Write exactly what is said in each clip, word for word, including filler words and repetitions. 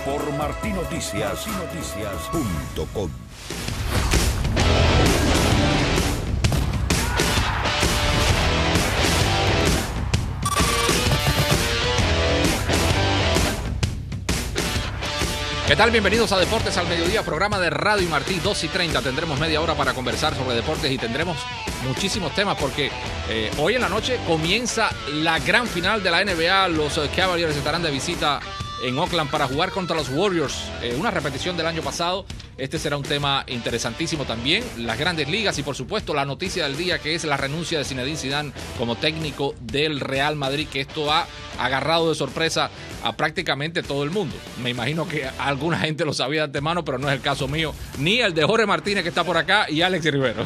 por Martí Noticias y noticias punto com. ¿Qué tal? Bienvenidos a Deportes al Mediodía, programa de Radio y Martí, dos y treinta. Tendremos media hora para conversar sobre deportes y tendremos muchísimos temas porque eh, hoy en la noche comienza la gran final de la N B A. Los uh, Cavaliers estarán de visita en Oakland para jugar contra los Warriors. Eh, una repetición del año pasado. Este será un tema interesantísimo también. Las grandes ligas y por supuesto la noticia del día, que es la renuncia de Zinedine Zidane como técnico del Real Madrid, que esto ha agarrado de sorpresa a prácticamente todo el mundo. Me imagino que alguna gente lo sabía de antemano, pero no es el caso mío, ni el de Jorge Martínez, que está por acá, y Alex Rivero.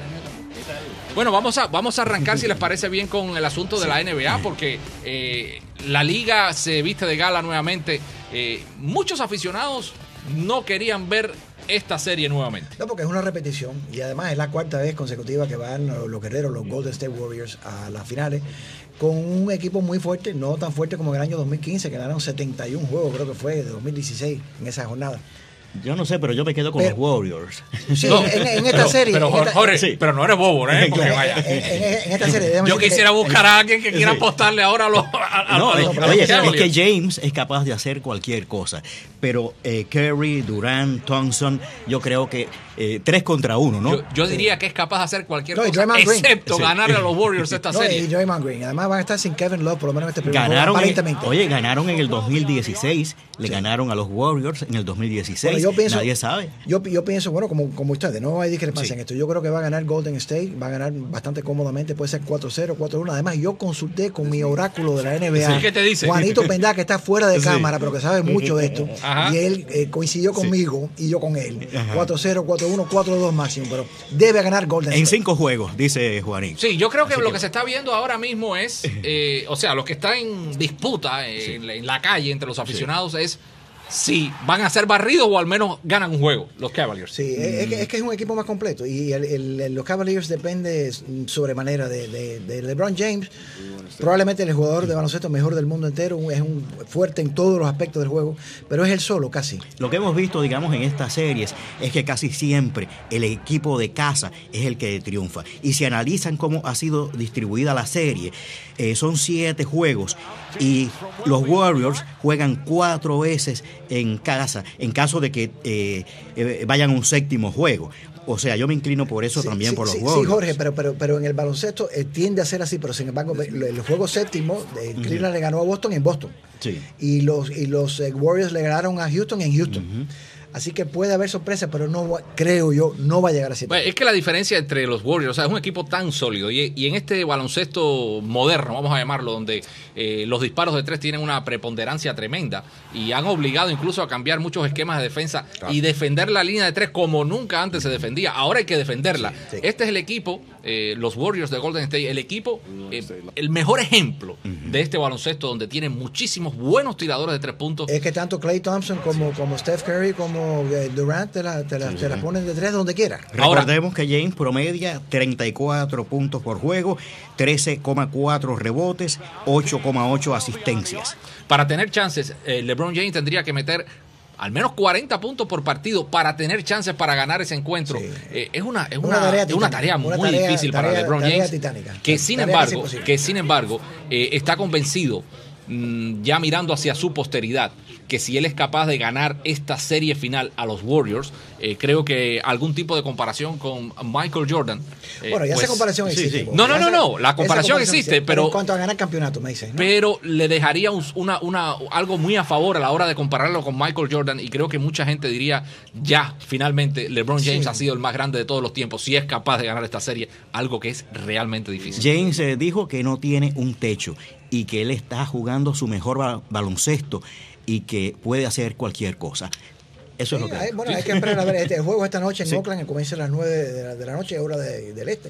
Bueno, vamos a, vamos a arrancar, si les parece bien, con el asunto de sí. la N B A, porque eh, la liga se viste de gala nuevamente. Eh, muchos aficionados no querían ver esta serie nuevamente. No, porque es una repetición y además es la cuarta vez consecutiva que van los guerreros, los Golden State Warriors, a las finales con un equipo muy fuerte, no tan fuerte como en el año dos mil quince, que ganaron setenta y un juegos, creo que fue, de dos mil dieciséis en esa jornada. Yo no sé, pero yo me quedo con pero, los Warriors. Sí, no, en, en esta pero, serie. Pero, Jorge, Jorge, sí. pero no eres bobo, ¿eh? Porque vaya. En, en, en esta serie. Yo quisiera que, buscar a alguien que quiera sí. apostarle ahora a los. A, a, no, a los, no, oye, es que James es capaz de hacer cualquier cosa. Pero eh, Curry, Durant, Thompson, yo creo que eh, tres contra uno, ¿no? Yo, yo diría sí. que es capaz de hacer cualquier no, cosa, excepto sí. ganar a los Warriors esta no, serie. Y Draymond Green. Además van a estar sin Kevin Love, por lo menos este primer ganaron juego, aparentemente. En, oye, ganaron en el dos mil dieciséis, le sí. ganaron a los Warriors en el dos mil dieciséis. Bueno, yo pienso, nadie sabe. Yo, yo pienso, bueno, como, como ustedes, no hay discrepancia sí. en esto. Yo creo que va a ganar Golden State, va a ganar bastante cómodamente, puede ser cuatro cero, cuatro uno. Además, yo consulté con mi oráculo de la N B A, sí, ¿qué te dice? Juanito Pendá, que está fuera de sí. cámara, pero que sabe mucho de esto. Ajá. Y él eh, coincidió conmigo sí. y yo con él. cuatro cero, cuatro uno, cuatro dos máximo, pero debe ganar Golden State. En cinco juegos, dice Juanito. Sí, yo creo que Así lo que... que se está viendo ahora mismo es, eh, o sea, lo que está en disputa eh, sí. en, en la calle entre los aficionados sí. es si van a ser barridos o al menos ganan un juego los Cavaliers. Sí, mm. es, que, es que es un equipo más completo y el, el, el, los Cavaliers depende sobremanera de, de, de LeBron James, probablemente el jugador de baloncesto mejor del mundo entero, es un fuerte en todos los aspectos del juego, pero es él solo casi. Lo que hemos visto, digamos, en estas series es que casi siempre el equipo de casa es el que triunfa. Y si analizan cómo ha sido distribuida la serie, eh, son siete juegos y los Warriors juegan cuatro veces en casa, en caso de que eh, eh, vayan a un séptimo juego. O sea, yo me inclino por eso sí, también sí, por los sí, Warriors. Sí, Jorge, pero, pero, pero en el baloncesto eh, tiende a ser así, pero sin embargo, el juego séptimo, eh, Cleveland uh-huh. le ganó a Boston en Boston. Sí. Y los, y los eh, Warriors le ganaron a Houston en Houston. Uh-huh. Así que puede haber sorpresa, pero no creo yo, no va a llegar a ser. Bueno, es que la diferencia entre los Warriors, o sea, es un equipo tan sólido y, y en este baloncesto moderno, vamos a llamarlo, donde eh, los disparos de tres tienen una preponderancia tremenda y han obligado incluso a cambiar muchos esquemas de defensa claro. y defender la línea de tres como nunca antes se defendía. Ahora hay que defenderla. Sí, sí. Este es el equipo, eh, los Warriors de Golden State, el equipo, eh, el mejor ejemplo uh-huh. de este baloncesto donde tienen muchísimos buenos tiradores de tres puntos. Es que tanto Klay Thompson como, como Steph Curry como Durant te la, te la, sí, te la ponen de tres donde quiera. Recordemos que James promedia treinta y cuatro puntos por juego, trece coma cuatro rebotes, ocho coma ocho asistencias. Para tener chances, eh, LeBron James tendría que meter al menos cuarenta puntos por partido para tener chances para ganar ese encuentro. Sí. Eh, es una, es una, una, tarea, es una tarea muy una tarea, difícil tarea, para LeBron James, titánica. que sin tarea embargo, que, que sin embargo eh, está convencido, mmm, ya mirando hacia su posteridad, que si él es capaz de ganar esta serie final a los Warriors, eh, creo que algún tipo de comparación con Michael Jordan. Eh, bueno, ya pues, esa comparación existe. Sí, sí. No, no, no, no, la comparación, comparación existe, existe, pero... En cuanto a ganar campeonato, me dice, ¿no? Pero le dejaría una, una, algo muy a favor a la hora de compararlo con Michael Jordan y creo que mucha gente diría, ya, finalmente, LeBron James sí. ha sido el más grande de todos los tiempos, si es capaz de ganar esta serie, algo que es realmente difícil. James eh, dijo que no tiene un techo y que él está jugando su mejor ba- baloncesto y que puede hacer cualquier cosa. Eso sí, es lo que... Hay, bueno, hay que esperar a ver este, el juego esta noche en sí. Oakland, que comienza a las nueve de la, de la noche, hora de, del este.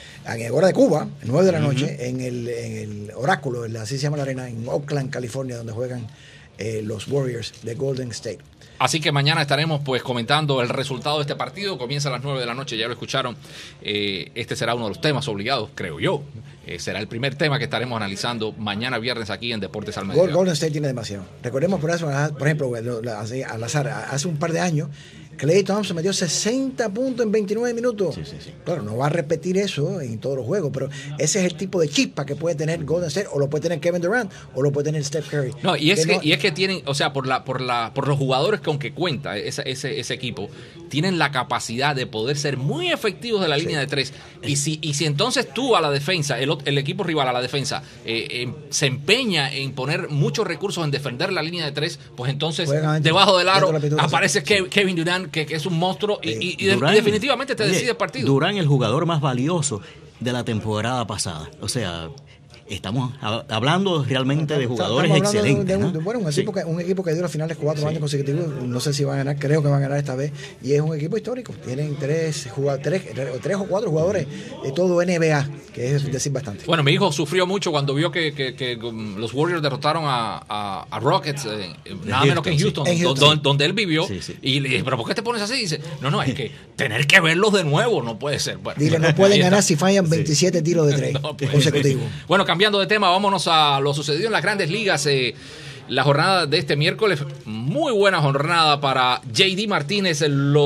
En hora de Cuba, nueve de la noche, uh-huh. en, el, en el Oráculo, así se llama la arena, en Oakland, California, donde juegan eh, los Warriors de Golden State. Así que mañana estaremos pues comentando el resultado de este partido. Comienza a las nueve de la noche, ya lo escucharon. Eh, este será uno de los temas obligados, creo yo, eh, será el primer tema que estaremos analizando mañana viernes aquí en Deportes al Mediodía. Golden State tiene demasiado. Recordemos por eso, por ejemplo, al azar, hace un par de años, Klay Thompson metió sesenta puntos en veintinueve minutos. Sí, sí, sí. Claro, no va a repetir eso en todos los juegos, pero ese es el tipo de chispa que puede tener Golden State, o lo puede tener Kevin Durant, o lo puede tener Steph Curry. No, y es que, que no, y es que tienen, o sea, por la, por la, por los jugadores con que cuenta ese, ese, ese equipo, tienen la capacidad de poder ser muy efectivos de la línea sí. de tres. Y si, y si entonces tú a la defensa, el, el equipo rival a la defensa, eh, eh, se empeña en poner muchos recursos en defender la línea de tres, pues entonces Juegan debajo del aro pintura, aparece sí. Kevin Durant, que, que es un monstruo, y, y, y, Durant, y definitivamente te oye, decide el partido. Durant, el jugador más valioso de la temporada pasada. O sea, estamos hablando realmente de jugadores Estamos hablando excelentes. De, de, ¿no? de, bueno, un, sí. equipo que, un equipo que dio las finales cuatro sí. años consecutivos. No sé si van a ganar, creo que van a ganar esta vez. Y es un equipo histórico. Tienen tres, jugadores, tres, tres o cuatro jugadores de todo N B A, que es decir bastante. Bueno, mi hijo sufrió mucho cuando vio que, que, que los Warriors derrotaron a, a, a Rockets, eh, nada menos que en Houston, sí. en Houston. Donde, donde él vivió. Sí, sí. Y le dije, ¿pero por qué te pones así? Y dice, no, no, es que tener que verlos de nuevo no puede ser. Bueno, Dile, no pueden ganar si fallan veintisiete sí. tiros de tres no consecutivos. Bueno, cambiando de tema, vámonos a lo sucedido en las Grandes Ligas. Eh, la jornada de este miércoles, muy buena jornada para J D Martínez.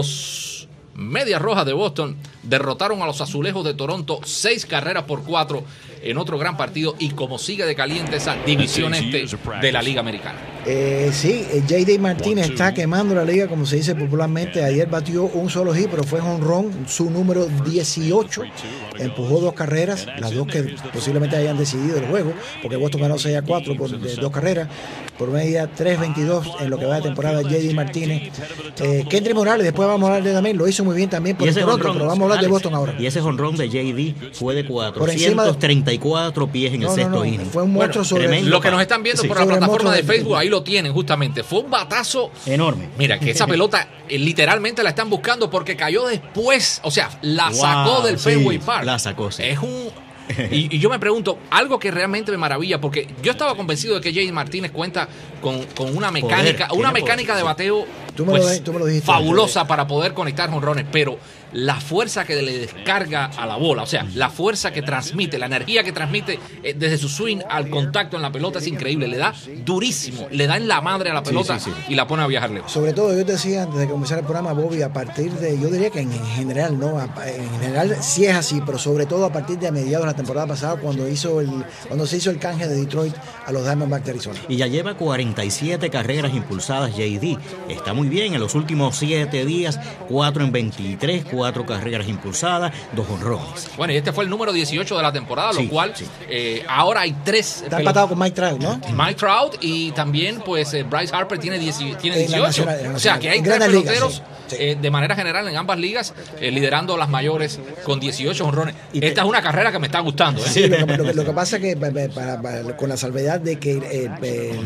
Los Medias Rojas de Boston derrotaron a los Azulejos de Toronto seis carreras por cuatro en otro gran partido, y como sigue de caliente esa división este de la Liga Americana. Eh, sí, J D Martínez está quemando la liga, como se dice popularmente. Ayer batió un solo hit, pero fue jonrón, su número dieciocho. Empujó dos carreras, las dos que posiblemente hayan decidido el juego, porque Boston ganó seis a cuatro por de, dos carreras, por media tres veintidós en lo que va de temporada. J D Martínez. Eh, Kendrick Morales, después vamos a hablar de también, lo hizo muy bien también por el Toronto, jonrón, pero vamos a hablar Alex, de Boston ahora. Y ese jonrón de J D fue de cuatrocientos treinta y cuatro pies en no, el sexto no, no, inning. Fue un monstruo bueno, sobre lo que nos están viendo sí, por la plataforma de Facebook, ahí lo tienen justamente. Fue un batazo enorme. Mira, que esa pelota eh, literalmente la están buscando porque cayó después, o sea, la wow, sacó del sí, Fenway Park. La sacó, sí. Es un... Y, y yo me pregunto, algo que realmente me maravilla, porque yo estaba convencido de que J D Martínez cuenta con, con una mecánica, poder, una mecánica poder, de bateo tú me pues, lo, tú me lo dijiste, fabulosa antes. Para poder conectar jonrones, pero la fuerza que le descarga a la bola, o sea, la fuerza que transmite, la energía que transmite eh, desde su swing al contacto en la pelota es increíble, le da durísimo, le da en la madre a la pelota sí, sí, sí. y la pone a viajar lejos. Sobre todo, yo te decía antes de comenzar el programa, Bobby, a partir de, yo diría que en, en general, no, en general sí es así, pero sobre todo a partir de mediados de la temporada pasada, cuando hizo el, cuando se hizo el canje de Detroit a los Diamondbacks de Arizona. Y ya lleva cuarenta y siete carreras impulsadas J D. Está muy bien, en los últimos siete días, cuatro en veintitrés, cuatro carreras impulsadas, dos jonrones. Bueno, y este fue el número dieciocho de la temporada, sí, lo cual sí. eh, ahora hay tres. Está empatado con Mike Trout, ¿no? Mike Trout y también pues eh, Bryce Harper tiene, diez, tiene dieciocho. Nacional, o sea que hay tres peloteros ligas, sí. eh, de manera general en ambas ligas eh, liderando las mayores con dieciocho jonrones. Esta es una carrera que me está gustando. ¿eh? Sí, lo que, lo que, lo que pasa es que para, para, con la salvedad de que eh, eh,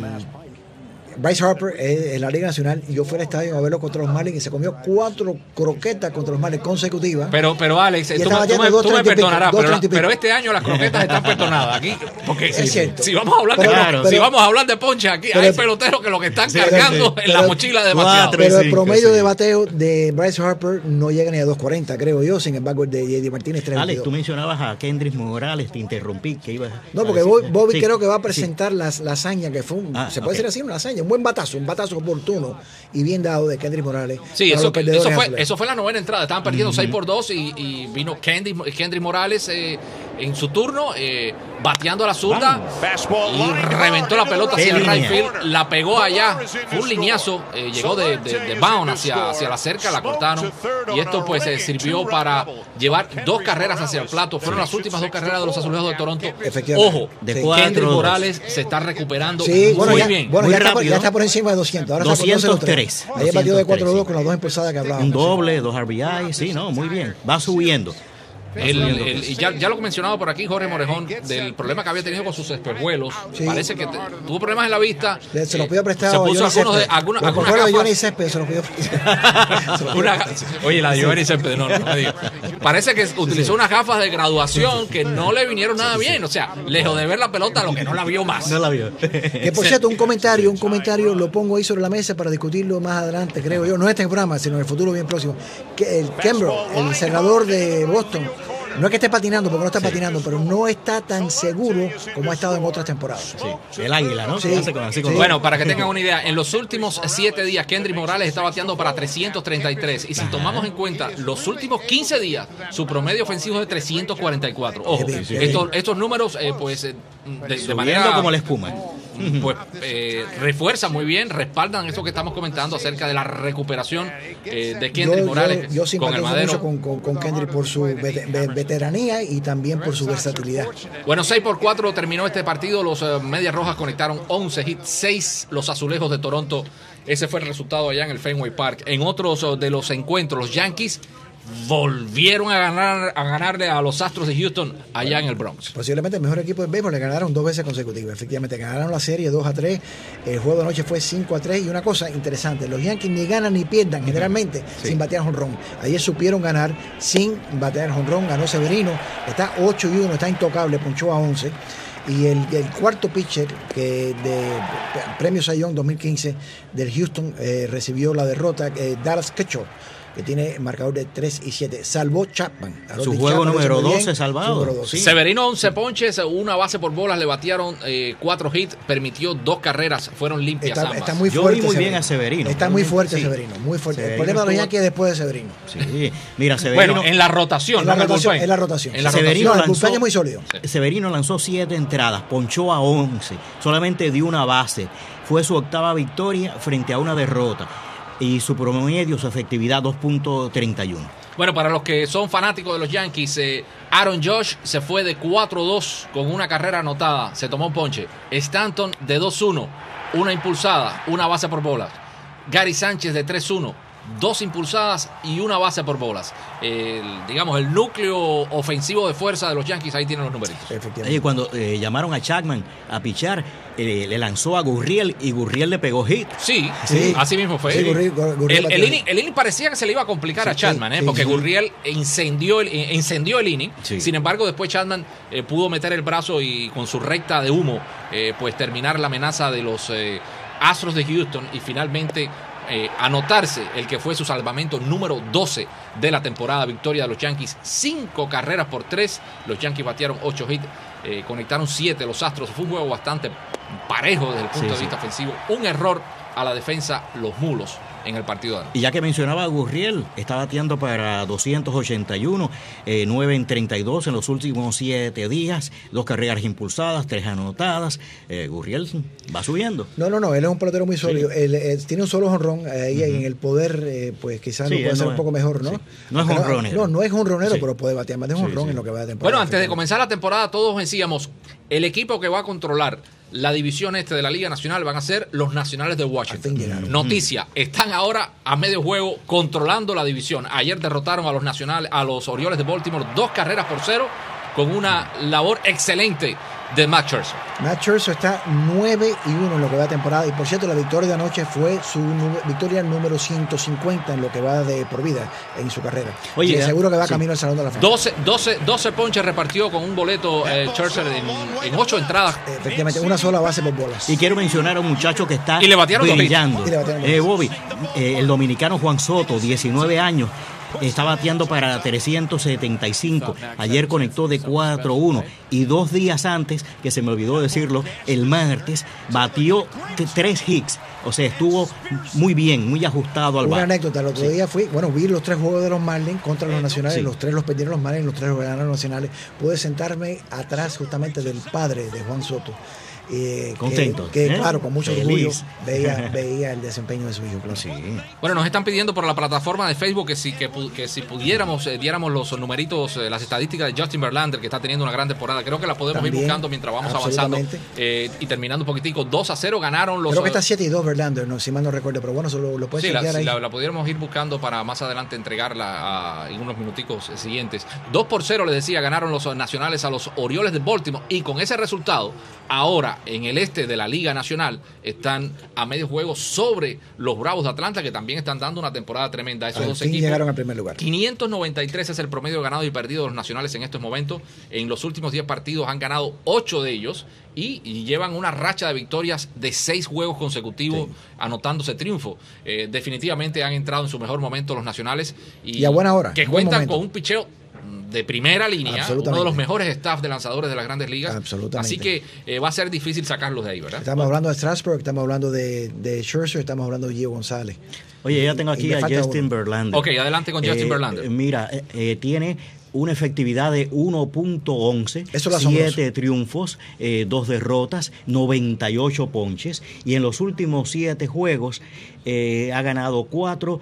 Bryce Harper eh, en la Liga Nacional, y yo fui al estadio a verlo contra los Marlins y se comió cuatro croquetas contra los Marlins consecutivas. Pero, pero Alex, tú, tú, me, tú me perdonarás, pico, pero, pero este año las croquetas están perdonadas aquí. Porque es si, si vamos a hablar pero, de claro, si pero, vamos a hablar de ponche aquí, pero, hay peloteros que lo que están sí, cargando sí, en la mochila de demasiado. Pero el promedio sí. de bateo de Bryce Harper no llega ni a dos cuarenta, creo yo, sin embargo el de J D Martínez tres veintidós. Alex, tú mencionabas a Kendrick Morales, te interrumpí, que iba No, porque Bobby, Bobby sí, creo que va a presentar sí. la, la hazaña que fue un, ah, se puede okay. decir así, una hazaña, un buen batazo, un batazo oportuno y bien dado de Kendrick Morales. Sí, eso, eso, fue, eso fue la novena entrada. Estaban perdiendo seis por dos y, y vino Kendrick, Kendrick Morales eh, en su turno, eh, bateando a la zurda y reventó la pelota hacia el right field, la pegó allá. Fue un lineazo, eh, llegó de, de, de bound hacia, hacia la cerca, la cortaron y esto pues eh, sirvió para llevar dos carreras hacia el plato. Fueron las últimas dos carreras de los Azulejos de Toronto. Ojo, de sí. Kendrick Morales se está recuperando sí, bueno, muy ya, bien. Bueno, muy ya, está por, rápido. ya está por encima de doscientos. Ahora doscientos tres. Ayer batió de cuatro dos con las dos impulsadas que hablábamos. Un doble, dos R B I, sí, no, muy bien. Va subiendo. El, el, y ya, ya lo que mencionaba por aquí Jorge Morejón del problema que había tenido con sus espejuelos. Sí. Parece que te, tuvo problemas en la vista. Se los pidió prestado. Se puso algunos de, alguna, los algunas de Johnny Céspedes se los pidió. Una, oye, la de Johnny Céspedes, no, no, no digo. Parece que utilizó unas gafas de graduación que no le vinieron nada bien. O sea, lejos de ver la pelota, lo que no la vio más. No la vio. Que por cierto, un comentario, un comentario lo pongo ahí sobre la mesa para discutirlo más adelante, creo yo. No en este programa, sino en el futuro bien próximo. Que el Kembrell, el cerrador de Boston, no es que esté patinando, porque no está Sí. patinando, pero no está tan seguro como ha estado en otras temporadas. Sí, el águila, ¿no? Sí. Que hace con- así con- Sí. Bueno, para que tengan una idea, en los últimos siete días, Kendrick Morales está bateando para trescientos treinta y tres. Y si tomamos en cuenta los últimos quince días, su promedio ofensivo es de trescientos cuarenta y cuatro. Ojo, Sí, sí. estos, estos números, eh, pues, eh, de, de Subiendo manera. como la espuma. Pues eh, refuerzan muy bien, respaldan eso que estamos comentando acerca de la recuperación eh, de Kendrick Yo, Morales yo, yo con el simpatizo madero. mucho con, con, con Kendrick por su vete- ve- veteranía y también por su versatilidad. Bueno, seis por cuatro terminó este partido. Los eh, Medias Rojas conectaron once hits, seis los Azulejos de Toronto. Ese fue el resultado allá en el Fenway Park. En otros eh, de los encuentros, los Yankees volvieron a ganar a ganarle a los Astros de Houston allá en el Bronx. Posiblemente el mejor equipo de béisbol, le ganaron dos veces consecutivas. Efectivamente, ganaron la serie dos a tres. El juego de anoche fue cinco a tres. Y una cosa interesante, los Yankees ni ganan ni pierdan generalmente Sí. sin batear jonrón. Ayer supieron ganar sin batear jonrón. Ganó Severino, está ocho y uno, está intocable, ponchó a once. Y el, el cuarto pitcher que de Premio Cy Young dos mil quince del Houston eh, recibió la derrota, eh, Dallas Keuchel, que tiene marcador de tres y siete. Salvó Chapman. Su Harold juego Chapman lo hizo número muy bien. doce salvado. Su número doce. Sí. Severino once ponches, una base por bolas, le batearon eh, cuatro hits, permitió dos carreras, fueron limpias Está, ambas. está muy Yo fuerte. vi muy bien a Severino. Está muy Realmente, fuerte sí. Severino, muy fuerte. Severino el problema de los estuvo- Yankees es después de Severino. Sí. Mira, Severino. Bueno, en la rotación, En la no en el rotación, bullpen. en la rotación. En la Severino No, el lanzó- bullpen es muy sólido. Severino lanzó siete entradas, ponchó a once, solamente dio una base. Fue su octava victoria frente a una derrota. Y su promedio, su efectividad, dos punto treinta y uno. Bueno, para los que son fanáticos de los Yankees, eh, Aaron Josh se fue de cuatro dos con una carrera anotada, se tomó un ponche. Stanton de dos uno, una impulsada, una base por bolas. Gary Sánchez de tres uno, dos impulsadas y una base por bolas. El, digamos, el núcleo ofensivo de fuerza de los Yankees, ahí tienen los numeritos. Efectivamente. Oye, cuando eh, llamaron a Chapman a pichar, eh, le lanzó a Gurriel y Gurriel le pegó hit. Sí, Sí. así mismo fue. Sí, Gurriel- Gurriel el, el, batió. inning, el inning parecía que se le iba a complicar Sí, a Chapman, sí, ¿eh? sí, porque sí. Gurriel incendió el, eh, encendió el inning. Sí. Sin embargo, después Chapman eh, pudo meter el brazo y con su recta de humo, eh, pues terminar la amenaza de los eh, Astros de Houston y finalmente eh, anotarse el que fue su salvamento número doce de la temporada. Victoria de los Yankees, cinco carreras por tres. Los Yankees batearon ocho hits, eh, conectaron siete los Astros. Fue un juego bastante parejo desde el punto Sí, de sí. vista ofensivo. Un error a la defensa, los mulos, en el partido de anoche. Y ya que mencionaba a Gurriel, está bateando para doscientos ochenta y uno, eh, nueve en treinta y dos en los últimos siete días, dos carreras impulsadas, tres anotadas. Eh, Gurriel va subiendo. No, no, no, él es un pelotero muy sólido. Él, él tiene un solo jonrón ahí en el poder, eh, pues quizás Sí, lo puede él hacer no un es- poco mejor, ¿no? sí. No es Porque jonronero. No, no es jonronero, Sí. pero puede batear más de un Sí, jonrón sí. en lo que va de temporada. Bueno, antes de efectivamente. comenzar la temporada, todos decíamos, el equipo que va a controlar la división este de la Liga Nacional van a ser los Nacionales de Al fin Washington. llegaron. Noticia, están ahora a medio juego controlando la división. Ayer derrotaron a los Nacionales, a los Orioles de Baltimore, dos carreras por cero, con una labor excelente de Matt Scherzer. Matt Scherzer está nueve y uno en lo que va de temporada. Y por cierto, la victoria de anoche fue su nu- victoria número ciento cincuenta en lo que va de por vida en su carrera. Oye, Y ya- seguro que va sí. camino al Salón de la Fama. doce, doce, doce ponches repartió con un boleto eh, Scherzer en, en ocho entradas. Efectivamente, una sola base por bolas. Y quiero mencionar a un muchacho que está Y le batearon dos hits. brillando. Y le batearon dos Eh, hits. Bobby, eh, el dominicano Juan Soto, diecinueve años, está bateando para trescientos setenta y cinco. Ayer conectó de cuatro uno. Y dos días antes, que se me olvidó decirlo, el martes, batió t- tres hits. O sea, estuvo muy bien, muy ajustado al Una bat. anécdota, el otro Sí. día fui, bueno, vi los tres juegos de los Marlins contra los Nacionales, Sí. los tres los perdieron los Marlins, los tres los ganaron los Nacionales. Pude sentarme atrás justamente del padre de Juan Soto. Eh, que- Contento, Que, ¿eh? claro, con mucho Feliz. orgullo veía, veía el desempeño de su hijo. Claro. Sí. Bueno, nos están pidiendo por la plataforma de Facebook que si, que, pu- que si pudiéramos, eh, diéramos los numeritos, eh, las estadísticas de Justin Verlander, que está teniendo una gran temporada. Creo que la podemos ir También, buscando mientras vamos avanzando. absolutamente. eh, y terminando un poquitico, dos a cero ganaron los... Creo que está eh, siete y dos Verlander, no, si mal no recuerdo, pero bueno, solo lo puedes Sí, la, chequear si ahí. la, la pudiéramos ir buscando para más adelante entregarla a- en unos minuticos siguientes. dos por cero, les decía, ganaron los Nacionales a los Orioles de Baltimore. Y con ese resultado, ahora en el este de la Liga Nacional están a medio juego sobre los Bravos de Atlanta, que también están dando una temporada tremenda. Esos Al dos fin equipos llegaron al primer lugar. quinientos noventa y tres es el promedio ganado y perdido de los Nacionales en estos momentos. En los últimos diez partidos han ganado ocho de ellos y, y llevan una racha de victorias de seis juegos consecutivos, Sí. anotándose triunfo. Eh, definitivamente han entrado en su mejor momento los Nacionales y, Y a buena hora, que buen cuentan momento. con un picheo de primera línea, uno de los mejores staff de lanzadores de las grandes ligas. Absolutamente. Así que eh, va a ser difícil sacarlos de ahí, ¿verdad? Estamos hablando de Strasburg, estamos hablando de, de Scherzer, estamos hablando de Gio González. Oye, ya tengo aquí a Justin uno. Verlander. Ok, adelante con Justin eh, Verlander. Mira, eh, eh, tiene una efectividad de uno punto once, siete siete triunfos, eh, dos derrotas, noventa y ocho ponches, y en los últimos siete juegos eh, ha ganado cuatro,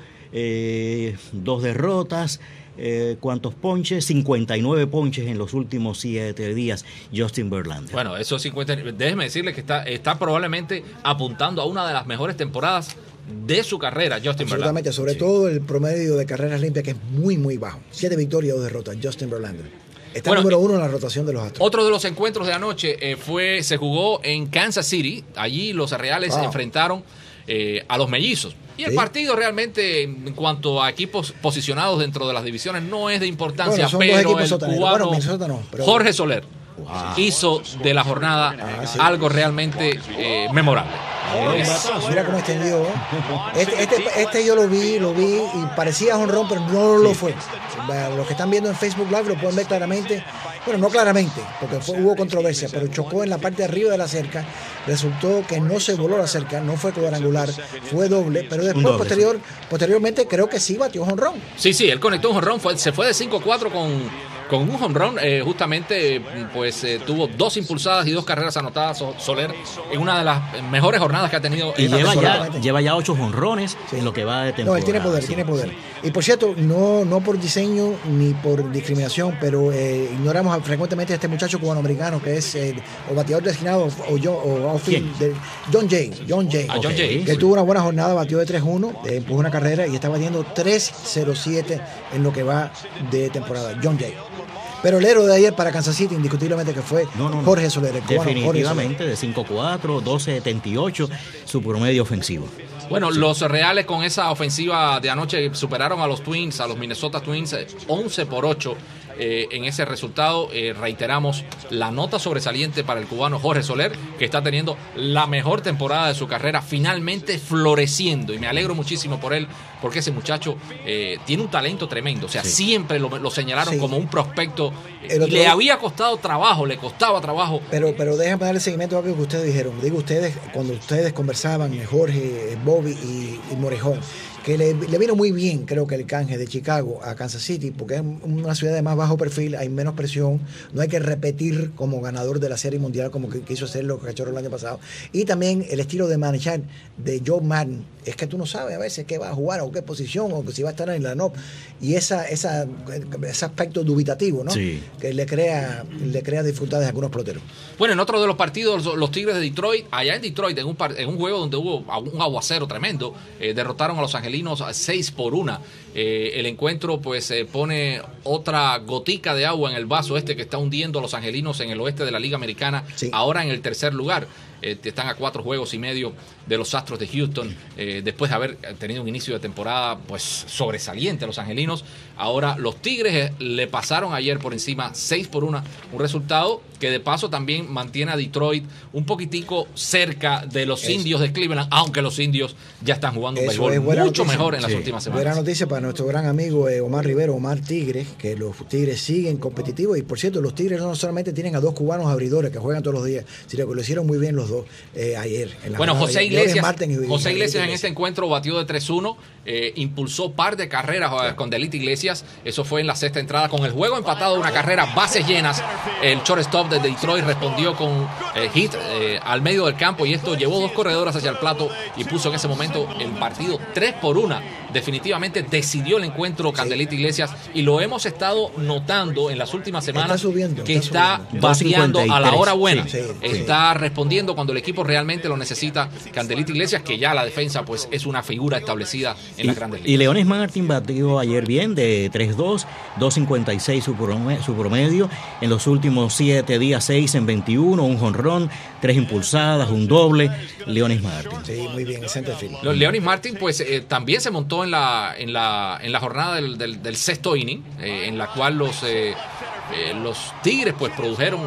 eh, dos derrotas, eh, ¿cuántos ponches? cincuenta y nueve ponches en los últimos siete días, Justin Verlander. Bueno, esos cincuenta, déjeme decirle que está, está probablemente apuntando a una de las mejores temporadas de su carrera, Justin Absolutamente, Verlander. sobre sí. todo el promedio de carreras limpias, que es muy, muy bajo. Siete victorias, dos derrotas, Justin Verlander. Está bueno, número uno en la rotación de los Astros. Otro de los encuentros de anoche eh, fue se jugó en Kansas City. Allí los Reales wow. enfrentaron eh, a los Mellizos. Y el ¿Sí? partido realmente, en cuanto a equipos posicionados dentro de las divisiones, no es de importancia, bueno, pero el sotaneros. cubano bueno, no, pero... Jorge Soler wow. hizo de la jornada ah, sí. algo realmente eh, memorable. Es, mira cómo extendió. Este, este, este yo lo vi, lo vi y parecía jonrón, pero no lo fue. Los que están viendo en Facebook Live lo pueden ver claramente. Bueno, no claramente, porque fue, hubo controversia, pero chocó en la parte de arriba de la cerca. Resultó que no se voló la cerca, no fue cuadrangular, fue doble, pero después doble, posterior, sí. posteriormente creo que sí batió jonrón. Sí, sí, él conectó un jonrón, fue, se fue de cinco cuatro con... Con un home run, eh, justamente, pues eh, tuvo dos impulsadas y dos carreras anotadas Soler en una de las mejores jornadas que ha tenido. Y lleva ya, lleva ya ocho jonrones sí. en lo que va de temporada. No, él tiene poder, sí. tiene poder. Y por cierto, no, no por diseño ni por discriminación, pero eh, ignoramos frecuentemente a este muchacho cubanoamericano que es eh, o bateador designado o, yo, o outfield de John Jay. John Jay, ah, John okay. Jay que sí. tuvo una buena jornada, batió de tres uno, eh, empujó una carrera y está batiendo tres cero siete en lo que va de temporada. John Jay. Pero el héroe de ayer para Kansas City, indiscutiblemente que fue no, no, no. Jorge Soler. El definitivamente, de cinco cuatro, doce setenta y ocho, su promedio ofensivo. Bueno, sí. los Reales con esa ofensiva de anoche superaron a los Twins, a los Minnesota Twins, once por ocho. Eh, en ese resultado, eh, reiteramos la nota sobresaliente para el cubano Jorge Soler, que está teniendo la mejor temporada de su carrera, finalmente floreciendo, y me alegro muchísimo por él, porque ese muchacho eh, tiene un talento tremendo, o sea, sí. siempre lo, lo señalaron sí. como un prospecto, eh, y le había costado trabajo, le costaba trabajo. Pero, pero déjame darle seguimiento a algo que ustedes dijeron, digo ustedes, cuando ustedes conversaban, Jorge, Bobby y, y Morejón, que le, le vino muy bien, creo que el canje de Chicago a Kansas City, porque es una ciudad de más bajo perfil, hay menos presión, no hay que repetir como ganador de la Serie Mundial como que quiso hacer los Cachorros el año pasado. Y también el estilo de manejar de Joe Madden, es que tú no sabes a veces qué va a jugar o qué posición o si va a estar en la N O P. Y esa, esa, ese aspecto dubitativo, ¿no? Sí. Que le crea, le crea dificultades a algunos peloteros. Bueno, en otro de los partidos, los Tigres de Detroit, allá en Detroit, en un, en un juego donde hubo un aguacero tremendo, eh, derrotaron a los angelinos seis por una. Eh, el encuentro pues eh, pone otra gotica de agua en el vaso este que está hundiendo a los angelinos en el oeste de la Liga Americana, sí. ahora en el tercer lugar. Eh, están a cuatro juegos y medio de los Astros de Houston, eh, después de haber tenido un inicio de temporada pues sobresaliente a los angelinos. Ahora los Tigres eh, le pasaron ayer por encima seis por una, un resultado que de paso también mantiene a Detroit un poquitico cerca de los Eso. indios de Cleveland, aunque los indios ya están jugando un béisbol mucho noticia. mejor en sí. las últimas semanas. Buena noticia para nuestro gran amigo eh, Omar Rivero, Omar Tigres, que los Tigres siguen competitivos, y por cierto, los Tigres no solamente tienen a dos cubanos abridores que juegan todos los días, sino que lo hicieron muy bien los dos eh, ayer. En la bueno, José Iglesias, y, José Iglesias en este encuentro batió de tres uno, eh, impulsó par de carreras sí. con Delita Iglesias, eso fue en la sexta entrada, con el juego empatado, una carrera, bases llenas, el shortstop de Detroit respondió con eh, hit eh, al medio del campo, y esto llevó dos corredoras hacia el plato y puso en ese momento el partido tres por una. Definitivamente decidió el encuentro Candelita sí. Iglesias, y lo hemos estado notando en las últimas semanas, está subiendo, que está, está bateando a la hora buena, sí, sí, está sí. respondiendo cuando el equipo realmente lo necesita. Candelita Iglesias, que ya la defensa pues es una figura establecida en y, las grandes ligas. Y Leonis Martin batió ayer bien de tres dos, dos cincuenta y seis su promedio, su promedio en los últimos siete días, seis en veintiuno, un jonrón, tres impulsadas, un doble. Leonis Martin. Sí, muy bien, excelente film. Leonis Martin pues eh, también se montó en la en la en la jornada del, del, del sexto inning, eh, en la cual los eh, eh, los Tigres pues produjeron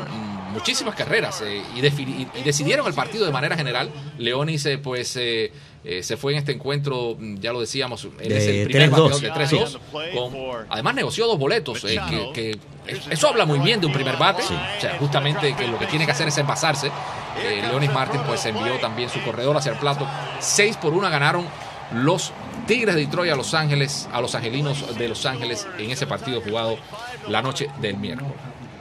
muchísimas carreras eh, y, y, y decidieron el partido de manera general. Leonis eh, pues eh, eh, se fue en este encuentro, ya lo decíamos, él es el primer bateador de tres dos. Además negoció dos boletos, eh, que, que eso habla muy bien de un primer bate. Sí. O sea, justamente que lo que tiene que hacer es envasarse. Eh, Leonis Martin pues envió también su corredor hacia el plato. seis por uno ganaron los Tigres de Detroit a Los Ángeles, a los angelinos de Los Ángeles en ese partido jugado la noche del miércoles.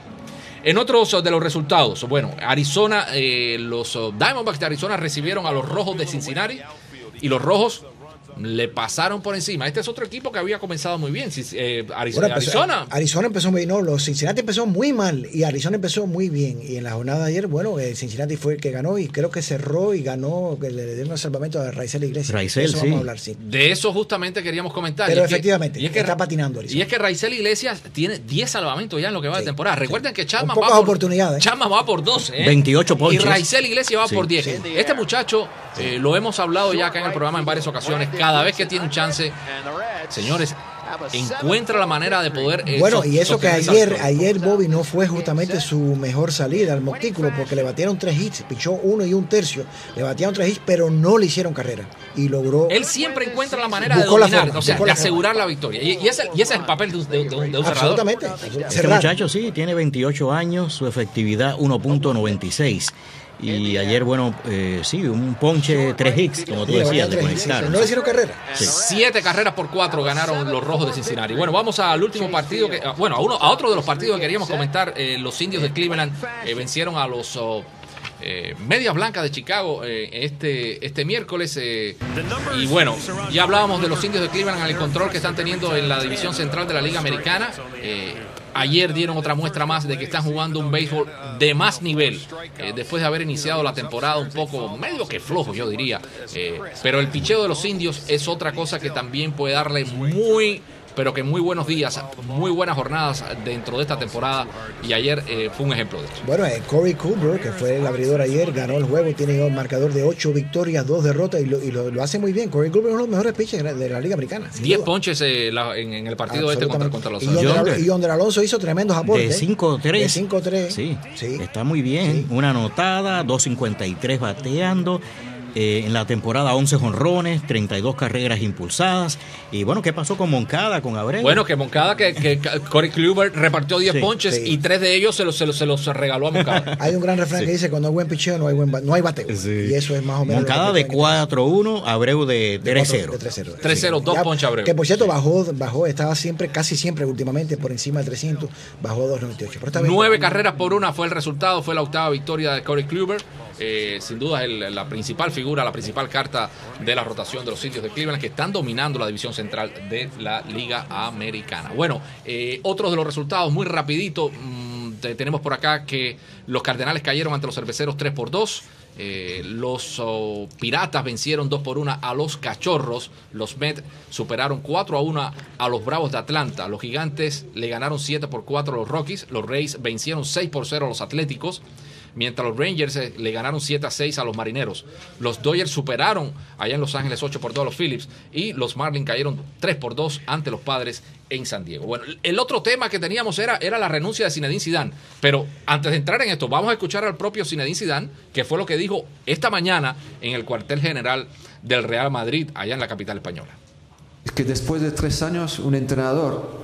En otros de los resultados, bueno, Arizona, eh, los Diamondbacks de Arizona recibieron a los Rojos de Cincinnati y los Rojos le pasaron por encima. Este es otro equipo que había comenzado muy bien. Eh, Arizona, bueno, empezó, Arizona. Arizona empezó muy bien. No, los Cincinnati empezó muy mal y Arizona empezó muy bien. Y en la jornada de ayer, bueno, eh, Cincinnati fue el que ganó y creo que cerró y ganó, que le dieron un salvamento a Raisel Iglesias. Raisel, eso sí. Vamos a hablar, sí. De eso justamente queríamos comentar. Pero y efectivamente, que, y es que, está patinando Arizona. Y es que Raisel Iglesias tiene diez salvamentos ya en lo que va sí, de temporada. Recuerden sí. que Chapman va, por, Chapman va por doce. ¿eh? veintiocho ponches. Y Raisel Iglesias va sí, por diez. Sí. Este muchacho, sí. eh, lo hemos hablado ya acá en el programa en varias ocasiones, cada vez que tiene un chance, señores, encuentra la manera de poder eh, bueno, y eso que ayer ayer Bobby no fue justamente su mejor salida al montículo, porque le batieron tres hits, pichó uno y un tercio, le batieron tres hits, pero no le hicieron carrera y logró. Él siempre encuentra la manera de dominar, forma, o sea, de asegurar la victoria, y, y, ese, y ese es el papel de, de, de, de un absolutamente, cerrador. Este muchacho sí tiene veintiocho años, su efectividad uno punto noventa y seis. Y ayer, bueno, eh, sí, un ponche, tres hits, como tú sí, decías, le conectaron. No le hicieron carrera. Sí. Siete carreras por cuatro ganaron los Rojos de Cincinnati. Bueno, vamos al último partido, que, bueno, a uno a otro de los partidos que queríamos comentar. Eh, los Indios de Cleveland eh, vencieron a los oh, eh, Medias Blancas de Chicago eh, este, este miércoles. Eh, y bueno, ya hablábamos de los Indios de Cleveland, el control que están teniendo en la división central de la Liga Americana. Eh, Ayer dieron otra muestra más de que están jugando un béisbol de más nivel, eh, después de haber iniciado la temporada un poco medio que flojo, yo diría. Eh, pero el picheo de los Indios es otra cosa que también puede darle muy, pero que muy buenos días, muy buenas jornadas dentro de esta temporada, y ayer eh, fue un ejemplo de eso. Bueno, eh, Corey Kluber, que fue el abridor ayer, ganó el juego, tiene un marcador de ocho victorias, dos derrotas, y lo, y lo, lo hace muy bien. Corey Kluber es uno de los mejores pitchers de la Liga Americana. diez ponches eh, la, en, en el partido este contra, contra los Ángeles. Y Yonder Alonso hizo tremendos aportes. De cinco tres. De cinco tres. Sí, sí, está muy bien. Sí. Una anotada, dos cincuenta y tres bateando. Eh, en la temporada once jonrones, treinta y dos carreras impulsadas. Y bueno, ¿qué pasó con Moncada, con Abreu? Bueno, que Moncada, que, que Corey Kluber repartió diez sí, ponches sí. y tres de ellos se los, se los, se los regaló a Moncada. Hay un gran refrán sí. que dice: cuando hay buen picheo no hay buen no hay bateo. Sí. Y eso es más o menos. Moncada de cuatro uno, Abreu de tres cero. tres cero, dos ponches Abreu. Que por cierto bajó, bajó, estaba siempre, casi siempre últimamente por encima de trescientos, bajó dos noventa y ocho. Nueve carreras por una fue el resultado, fue la octava victoria de Corey Kluber. Eh, sin duda el, la principal figura, la principal carta de la rotación de los Indios de Cleveland, que están dominando la división central de la Liga Americana. Bueno, eh, otros de los resultados muy rapidito, mmm, te, tenemos por acá que los Cardenales cayeron ante los Cerveceros tres por dos. Eh, los oh, Piratas vencieron dos por uno a los Cachorros. Los Mets superaron cuatro a uno a los Bravos de Atlanta. Los Gigantes le ganaron siete por cuatro a los Rockies. Los Rays vencieron seis por cero a los Atléticos, mientras los Rangers eh, le ganaron siete a seis a los Marineros. Los Dodgers superaron allá en Los Ángeles ocho por dos a los Phillies, y los Marlins cayeron tres por dos ante los Padres en San Diego. Bueno, el otro tema que teníamos era, era la renuncia de Zinedine Zidane, pero antes de entrar en esto, vamos a escuchar al propio Zinedine Zidane, que fue lo que dijo esta mañana en el cuartel general del Real Madrid, allá en la capital española. Es que después de tres años, un entrenador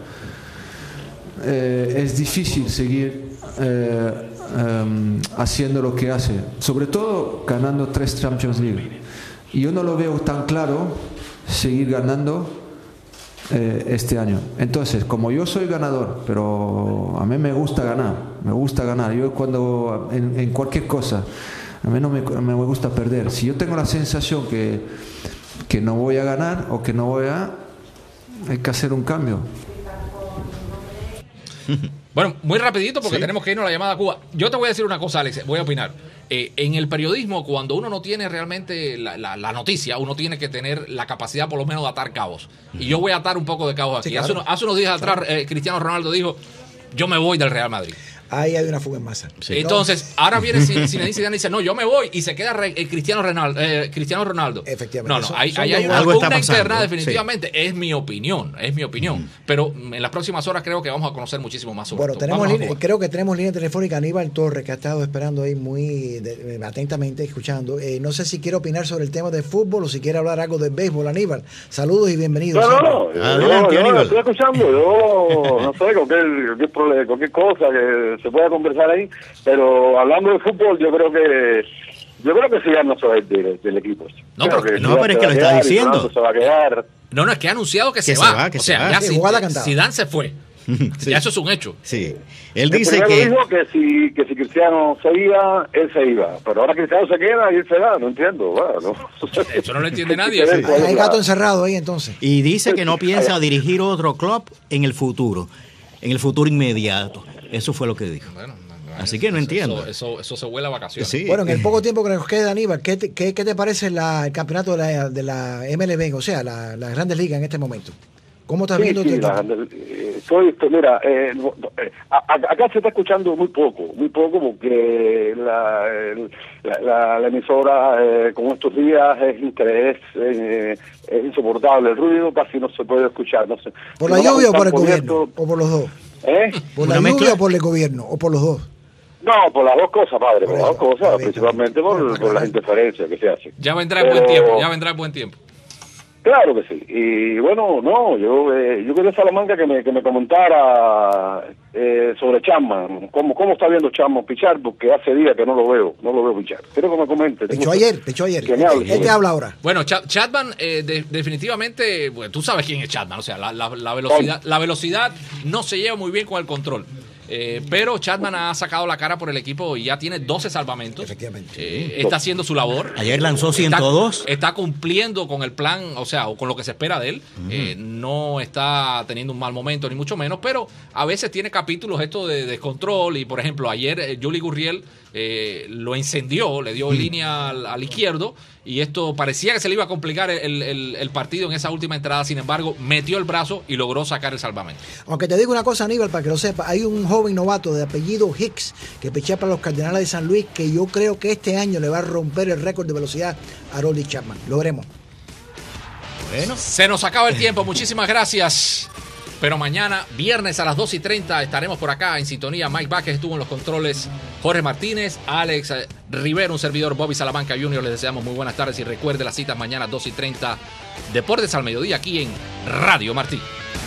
eh, es difícil seguir eh, Um, haciendo lo que hace, sobre todo ganando tres Champions League. Y yo no lo veo tan claro seguir ganando eh, este año. Entonces, como yo soy ganador, pero a mí me gusta ganar, me gusta ganar. Yo cuando en, en cualquier cosa, a mí no me, me gusta perder. Si yo tengo la sensación que, que no voy a ganar o que no voy a, hay que hacer un cambio. Bueno, muy rapidito porque sí. tenemos que irnos a la llamada a Cuba. Yo te voy a decir una cosa, Alex, voy a opinar. Eh, en el periodismo, cuando uno no tiene realmente la, la, la noticia, uno tiene que tener la capacidad por lo menos de atar cabos. Uh-huh. Y yo voy a atar un poco de cabos aquí. Sí, claro. hace, unos, hace unos días atrás, eh, Cristiano Ronaldo dijo: yo me voy del Real Madrid. ahí hay una fuga en masa. Sí. Entonces, ahora viene Zinedine Zidane y dice, no, yo me voy, y se queda re, eh, Cristiano, Ronaldo, eh, Cristiano Ronaldo. Efectivamente. No, no, son, hay, son hay, hay una algo está pugna pasando, interna definitivamente. sí. Es mi opinión, es mi opinión. Mm. Pero en las próximas horas creo que vamos a conocer muchísimo más sobre bueno, esto. Tenemos línea, creo que tenemos línea telefónica Aníbal Torres, que ha estado esperando ahí muy de, atentamente, escuchando. Eh, no sé si quiere opinar sobre el tema de fútbol o si quiere hablar algo de béisbol. Aníbal, saludos y bienvenidos. No, no, no. Adelante, yo, yo estoy escuchando. Yo no sé, cualquier, cualquier, cualquier cosa que se pueda conversar ahí, pero hablando de fútbol, yo creo que yo creo que Zidane no se va a ir del, del equipo. No, pero, que no, pero es que lo está diciendo. Se va a quedar. No, no, es que ha anunciado que, que se, se va. va que o sea, se va. ya sí, si, Zidane se fue. Sí. Ya eso es un hecho. Sí. Él El dice primero que dijo que si, que si Cristiano se iba, él se iba. Pero ahora Cristiano se queda y él se va. No entiendo. Bueno, no. Eso no lo entiende nadie. Sí. Hay, hay gato encerrado ahí entonces. y dice que no piensa dirigir otro club en el futuro, en el futuro inmediato. Eso fue lo que dijo. Bueno, Así que no entiendo. Eso, eso, eso se vuela a vacaciones. Sí. Bueno, en el poco tiempo que nos queda, Aníbal, ¿qué te, qué, qué te parece la, el campeonato de la, de la M L B, o sea, la, las Grandes Ligas en este momento? ¿Cómo estás Sí, viendo sí, tu la, equipo? eh, estoy, estoy- mira, eh, eh, a- a- acá se está escuchando muy poco, muy poco porque la, el- la, la- la emisora eh, con estos días es interés, eh, es insoportable, el ruido casi no se puede escuchar. No sé. ¿Por Si la no lluvia o están por el poniendo- gobierno? ¿O por los dos? ¿Eh? ¿Por Una la mezcla. lluvia o por el gobierno? ¿O por los dos? No, por las dos cosas, padre, por, Por las eso, dos cosas, está bien, principalmente está bien. por, Bueno, por las claro. interferencias que se hacen. Ya va a entrar el Pero- buen tiempo, ya vendrá el buen tiempo. Claro que sí. Y bueno, no, yo eh, yo quería Salamanca que me que me comentara eh, sobre Chapman, cómo cómo está viendo Chapman pichar, porque hace días que no lo veo, no lo veo pichar. Quiero que me comente. Te echó ayer, te echó ayer. Que me hable Él sobre te eso. habla ahora. Bueno, Ch- Chapman, eh, de- definitivamente, bueno, tú sabes quién es Chapman, o sea, la, la- la velocidad, la velocidad no se lleva muy bien con el control. Eh, pero Chapman ha sacado la cara por el equipo y ya tiene doce salvamentos. Efectivamente. Eh, está haciendo su labor. ayer lanzó ciento dos. Está, está cumpliendo con el plan, o sea, o con lo que se espera de él. Eh, no está teniendo un mal momento, ni mucho menos, pero a veces tiene capítulos esto de descontrol. Y por ejemplo, ayer eh, Yuli Gurriel eh, lo encendió, le dio línea al, al izquierdo. Y esto parecía que se le iba a complicar el, el- el partido en esa última entrada. Sin embargo, metió el brazo y logró sacar el salvamento. Aunque te digo una cosa, Aníbal, para que lo sepa, hay un joven novato de apellido Hicks que pechea para los Cardenales de San Luis que yo creo que este año le va a romper el récord de velocidad a Rolly Chapman. Lo veremos. Bueno, Se nos acaba el tiempo. Muchísimas gracias. Pero mañana, viernes a las dos y treinta, estaremos por acá en sintonía. Mike Vázquez estuvo en los controles. Jorge Martínez, Alex eh, Rivero, un servidor, Bobby Salamanca junior Les deseamos muy buenas tardes y recuerde las citas mañana dos y treinta. Deportes al mediodía aquí en Radio Martí.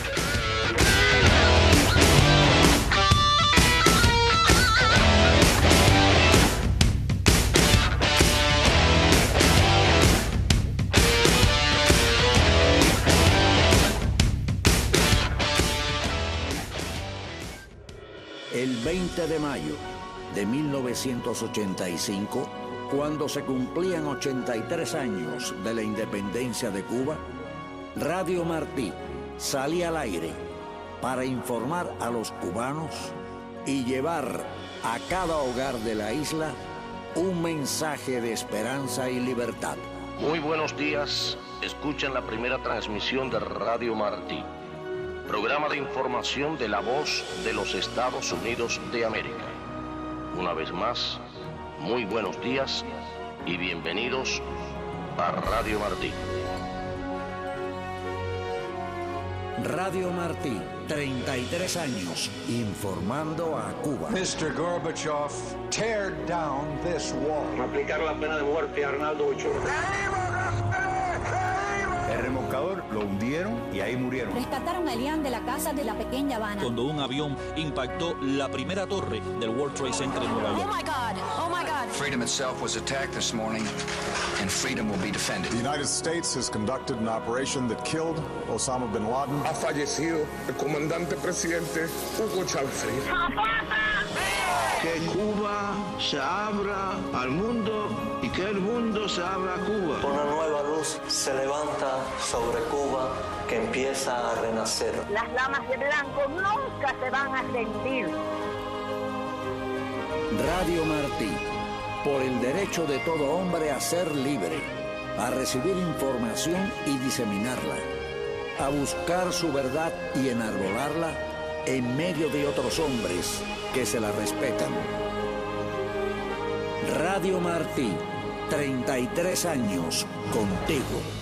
El veinte de mayo de mil novecientos ochenta y cinco, cuando se cumplían ochenta y tres años de la independencia de Cuba, Radio Martí salía al aire para informar a los cubanos y llevar a cada hogar de la isla un mensaje de esperanza y libertad. Muy buenos días, escuchan la primera transmisión de Radio Martí, programa de información de la voz de los Estados Unidos de América. Una vez más, muy buenos días y bienvenidos a Radio Martí. Radio Martí, treinta y tres años, informando a Cuba. mister Gorbachev, tear down this wall. Aplicar la pena de muerte a Arnaldo Ochoa. El remolcador lo hundieron y ahí murieron. Rescataron a Elian de la casa de la pequeña Habana. Cuando un avión impactó la primera torre del World Trade Center en Nueva Oh York. my God, oh my God. Freedom itself was attacked this morning, and freedom will be defended. The United States has conducted an operation that killed Osama bin Laden. Ha fallecido el comandante presidente Hugo Chávez Frías. Que Cuba se abra al mundo y que el mundo se abra a Cuba. Una nueva luz se levanta sobre Cuba que empieza a renacer. Las damas de blanco nunca se van a rendir. Radio Martí, por el derecho de todo hombre a ser libre, a recibir información y diseminarla, a buscar su verdad y enarbolarla en medio de otros hombres que se la respetan. Radio Martí, treinta y tres años contigo.